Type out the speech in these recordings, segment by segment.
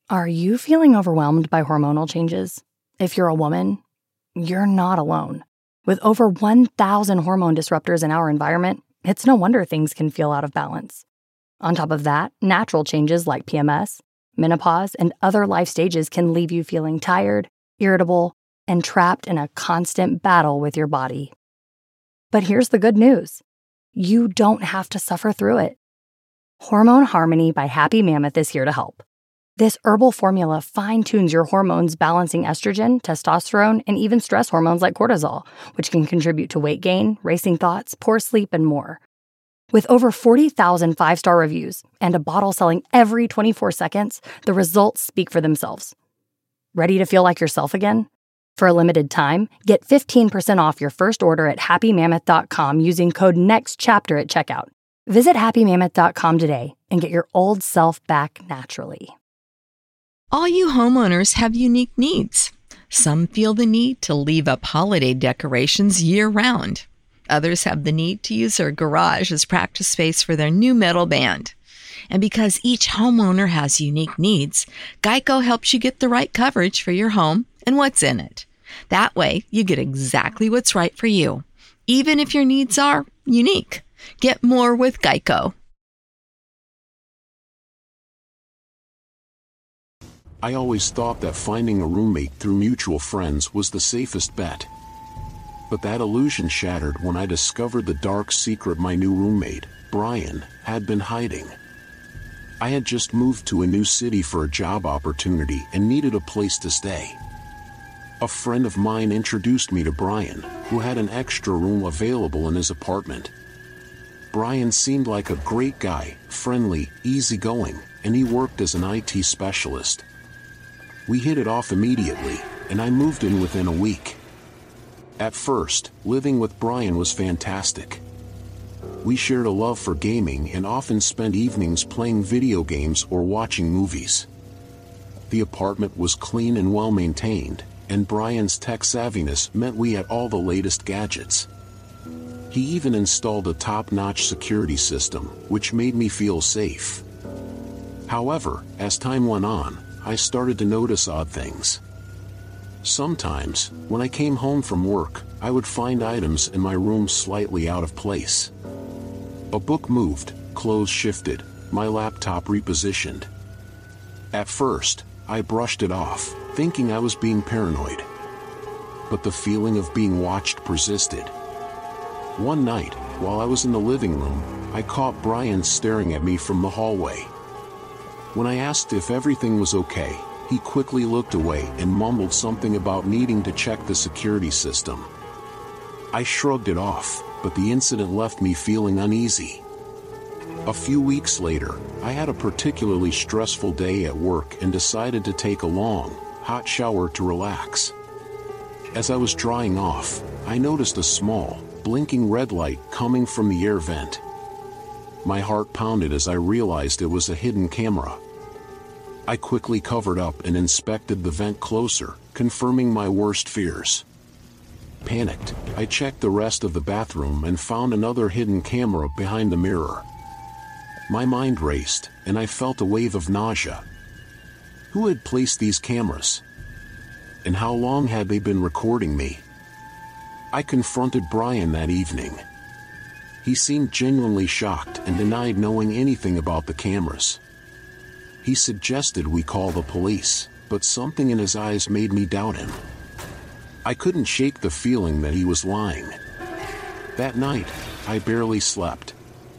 Are you feeling overwhelmed by hormonal changes? If you're a woman, you're not alone. With over 1,000 hormone disruptors in our environment, it's no wonder things can feel out of balance. On top of that, natural changes like PMS, menopause, and other life stages can leave you feeling tired, irritable, and trapped in a constant battle with your body. But here's the good news. You don't have to suffer through it. Hormone Harmony by Happy Mammoth is here to help. This herbal formula fine-tunes your hormones, balancing estrogen, testosterone, and even stress hormones like cortisol, which can contribute to weight gain, racing thoughts, poor sleep, and more. With over 40,000 five-star reviews and a bottle selling every 24 seconds, the results speak for themselves. Ready to feel like yourself again? For a limited time, get 15% off your first order at happymammoth.com using code NEXTCHAPTER at checkout. Visit happymammoth.com today and get your old self back naturally. All you homeowners have unique needs. Some feel the need to leave up holiday decorations year-round. Others have the need to use their garage as practice space for their new metal band. And because each homeowner has unique needs, Geico helps you get the right coverage for your home and what's in it. That way, you get exactly what's right for you, even if your needs are unique. Get more with Geico. I always thought that finding a roommate through mutual friends was the safest bet. But that illusion shattered when I discovered the dark secret my new roommate, Brian, had been hiding. I had just moved to a new city for a job opportunity and needed a place to stay. A friend of mine introduced me to Brian, who had an extra room available in his apartment. Brian seemed like a great guy, friendly, easygoing, and he worked as an IT specialist. We hit it off immediately, and I moved in within a week. At first, living with Brian was fantastic. We shared a love for gaming and often spent evenings playing video games or watching movies. The apartment was clean and well maintained, and Brian's tech savviness meant we had all the latest gadgets. He even installed a top-notch security system, which made me feel safe. However, as time went on, I started to notice odd things. Sometimes, when I came home from work, I would find items in my room slightly out of place. A book moved, clothes shifted, my laptop repositioned. At first, I brushed it off, thinking I was being paranoid. But the feeling of being watched persisted. One night, while I was in the living room, I caught Brian staring at me from the hallway. When I asked if everything was okay, he quickly looked away and mumbled something about needing to check the security system. I shrugged it off, but the incident left me feeling uneasy. A few weeks later, I had a particularly stressful day at work and decided to take a long, hot shower to relax. As I was drying off, I noticed a small, blinking red light coming from the air vent. My heart pounded as I realized it was a hidden camera. I quickly covered up and inspected the vent closer, confirming my worst fears. Panicked, I checked the rest of the bathroom and found another hidden camera behind the mirror. My mind raced, and I felt a wave of nausea. Who had placed these cameras? And how long had they been recording me? I confronted Brian that evening. He seemed genuinely shocked and denied knowing anything about the cameras. He suggested we call the police, but something in his eyes made me doubt him. I couldn't shake the feeling that he was lying. That night, I barely slept.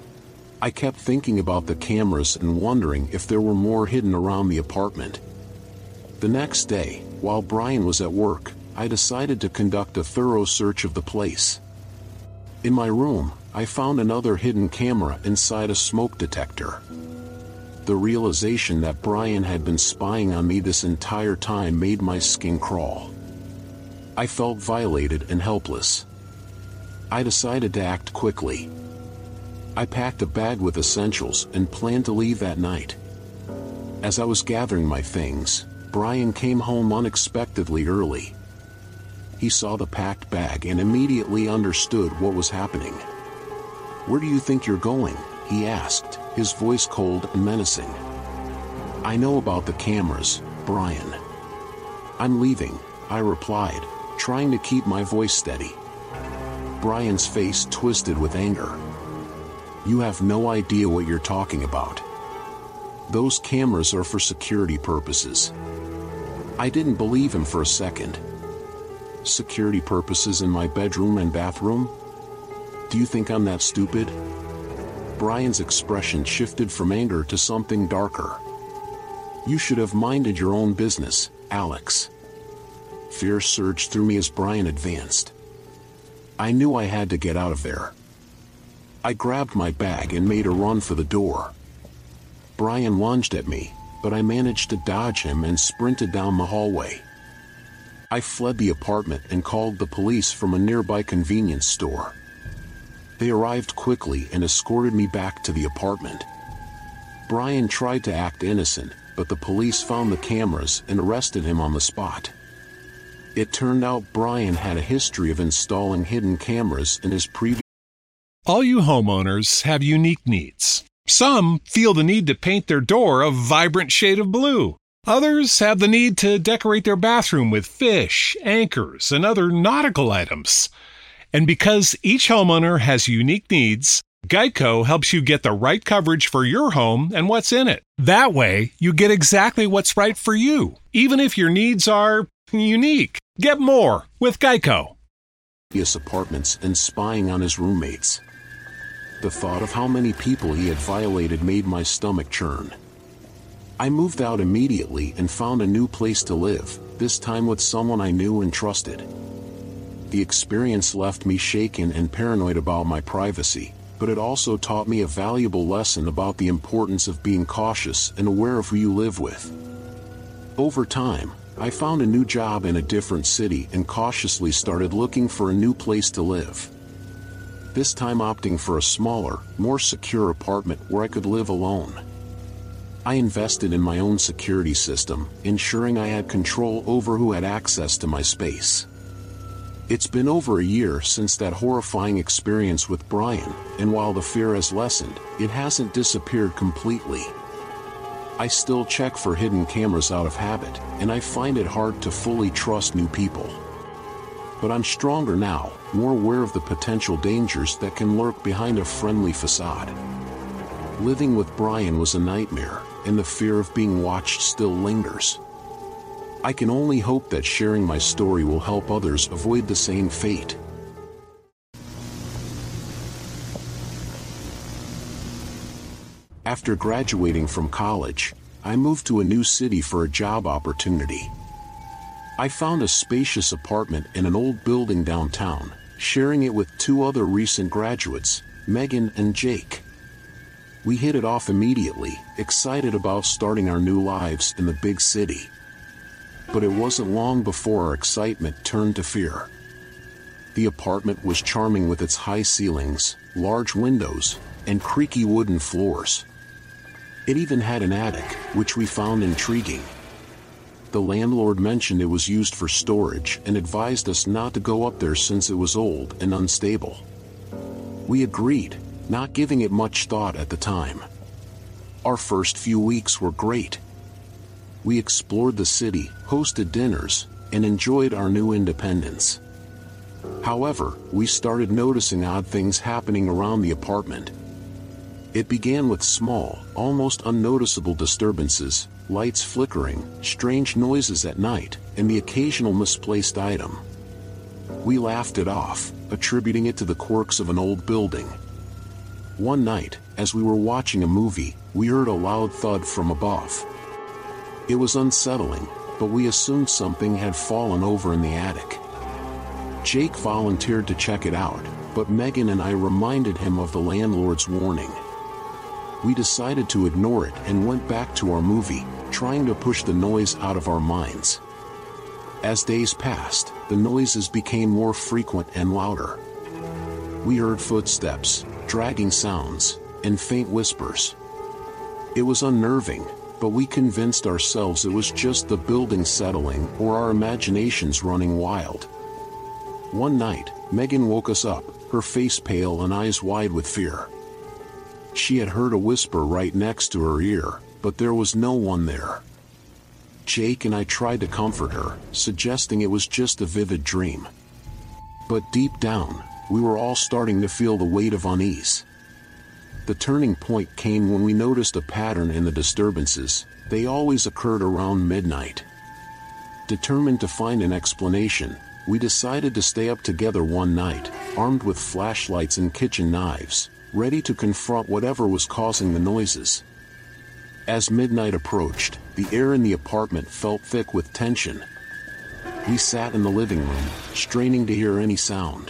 I kept thinking about the cameras and wondering if there were more hidden around the apartment. The next day, while Brian was at work, I decided to conduct a thorough search of the place. In my room, I found another hidden camera inside a smoke detector. The realization that Brian had been spying on me this entire time made my skin crawl. I felt violated and helpless. I decided to act quickly. I packed a bag with essentials and planned to leave that night. As I was gathering my things, Brian came home unexpectedly early. He saw the packed bag and immediately understood what was happening. "Where do you think you're going?" he asked, his voice cold and menacing. I know about the cameras, Brian. I'm leaving, I replied, trying to keep my voice steady. Brian's face twisted with anger. You have no idea what you're talking about. Those cameras are for security purposes. I didn't believe him for a second. Security purposes in my bedroom and bathroom? Do you think I'm that stupid? Brian's expression shifted from anger to something darker. You should have minded your own business, Alex. Fear surged through me as Brian advanced. I knew I had to get out of there. I grabbed my bag and made a run for the door. Brian lunged at me, but I managed to dodge him and sprinted down the hallway. I fled the apartment and called the police from a nearby convenience store. They arrived quickly and escorted me back to the apartment. Brian tried to act innocent, but the police found the cameras and arrested him on the spot. It turned out Brian had a history of installing hidden cameras in his previous... All you homeowners have unique needs. Some feel the need to paint their door a vibrant shade of blue. Others have the need to decorate their bathroom with fish, anchors, and other nautical items. And because each homeowner has unique needs, Geico helps you get the right coverage for your home and what's in it. That way, you get exactly what's right for you, even if your needs are unique. Get more with Geico. Apartments and spying on his roommates. The thought of how many people he had violated made my stomach churn. I moved out immediately and found a new place to live, this time with someone I knew and trusted. The experience left me shaken and paranoid about my privacy, but it also taught me a valuable lesson about the importance of being cautious and aware of who you live with. Over time, I found a new job in a different city and cautiously started looking for a new place to live. This time opting for a smaller, more secure apartment where I could live alone. I invested in my own security system, ensuring I had control over who had access to my space. It's been over a year since that horrifying experience with Brian, and while the fear has lessened, it hasn't disappeared completely. I still check for hidden cameras out of habit, and I find it hard to fully trust new people. But I'm stronger now, more aware of the potential dangers that can lurk behind a friendly facade. Living with Brian was a nightmare, and the fear of being watched still lingers. I can only hope that sharing my story will help others avoid the same fate. After graduating from college, I moved to a new city for a job opportunity. I found a spacious apartment in an old building downtown, sharing it with two other recent graduates, Megan and Jake. We hit it off immediately, excited about starting our new lives in the big city. But it wasn't long before our excitement turned to fear. The apartment was charming with its high ceilings, large windows, and creaky wooden floors. It even had an attic, which we found intriguing. The landlord mentioned it was used for storage and advised us not to go up there since it was old and unstable. We agreed, not giving it much thought at the time. Our first few weeks were great. We explored the city, hosted dinners, and enjoyed our new independence. However, we started noticing odd things happening around the apartment. It began with small, almost unnoticeable disturbances, lights flickering, strange noises at night, and the occasional misplaced item. We laughed it off, attributing it to the quirks of an old building. One night, as we were watching a movie, we heard a loud thud from above. It was unsettling, but we assumed something had fallen over in the attic. Jake volunteered to check it out, but Megan and I reminded him of the landlord's warning. We decided to ignore it and went back to our movie, trying to push the noise out of our minds. As days passed, the noises became more frequent and louder. We heard footsteps, dragging sounds, and faint whispers. It was unnerving, but we convinced ourselves it was just the building settling or our imaginations running wild. One night, Megan woke us up, her face pale and eyes wide with fear. She had heard a whisper right next to her ear, but there was no one there. Jake and I tried to comfort her, suggesting it was just a vivid dream. But deep down, we were all starting to feel the weight of unease. The turning point came when we noticed a pattern in the disturbances. They always occurred around midnight. Determined to find an explanation, we decided to stay up together one night, armed with flashlights and kitchen knives, ready to confront whatever was causing the noises. As midnight approached, the air in the apartment felt thick with tension. We sat in the living room, straining to hear any sound.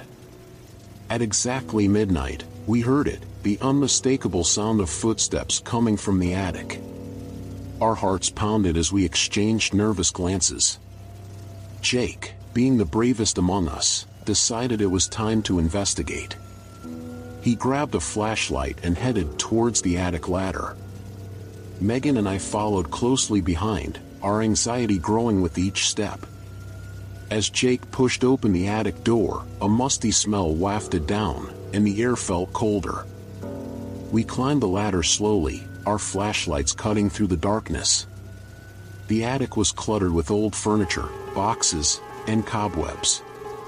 At exactly midnight, we heard it, the unmistakable sound of footsteps coming from the attic. Our hearts pounded as we exchanged nervous glances. Jake, being the bravest among us, decided it was time to investigate. He grabbed a flashlight and headed towards the attic ladder. Megan and I followed closely behind, our anxiety growing with each step. As Jake pushed open the attic door, a musty smell wafted down, and the air felt colder. We climbed the ladder slowly, our flashlights cutting through the darkness. The attic was cluttered with old furniture, boxes, and cobwebs.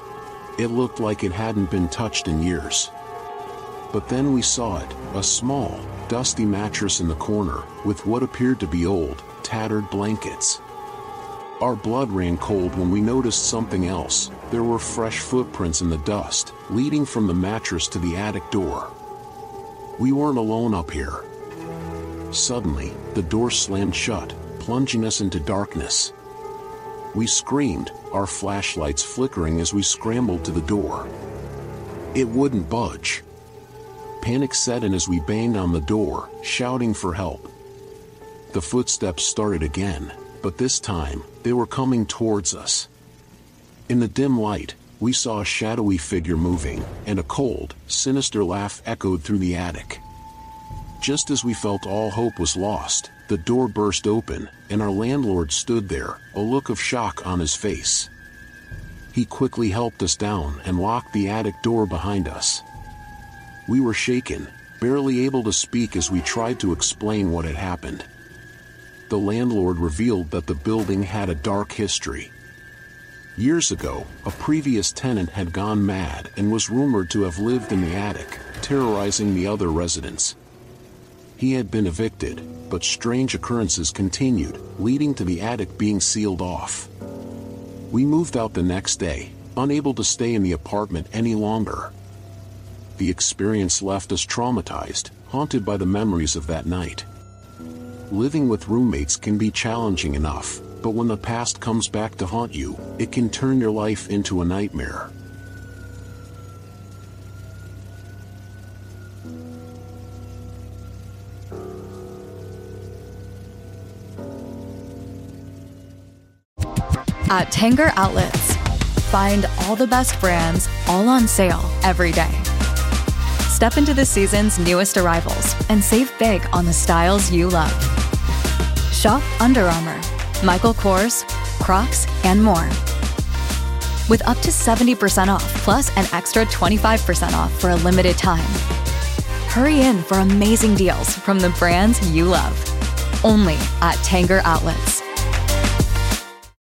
It looked like it hadn't been touched in years. But then we saw it, a small, dusty mattress in the corner, with what appeared to be old, tattered blankets. Our blood ran cold when we noticed something else. There were fresh footprints in the dust, leading from the mattress to the attic door. We weren't alone up here. Suddenly, the door slammed shut, plunging us into darkness. We screamed, our flashlights flickering as we scrambled to the door. It wouldn't budge. Panic set in as we banged on the door, shouting for help. The footsteps started again, but this time, they were coming towards us. In the dim light, we saw a shadowy figure moving, and a cold, sinister laugh echoed through the attic. Just as we felt all hope was lost, the door burst open, and our landlord stood there, a look of shock on his face. He quickly helped us down and locked the attic door behind us. We were shaken, barely able to speak as we tried to explain what had happened. The landlord revealed that the building had a dark history. Years ago, a previous tenant had gone mad and was rumored to have lived in the attic, terrorizing the other residents. He had been evicted, but strange occurrences continued, leading to the attic being sealed off. We moved out the next day, unable to stay in the apartment any longer. The experience left us traumatized, haunted by the memories of that night. Living with roommates can be challenging enough, but when the past comes back to haunt you, it can turn your life into a nightmare. At Tanger Outlets, find all the best brands, all on sale every day. Step into the season's newest arrivals and save big on the styles you love. Shop Under Armour, Michael Kors, Crocs, and more. With up to 70% off, plus an extra 25% off for a limited time. Hurry in for amazing deals from the brands you love. Only at Tanger Outlets.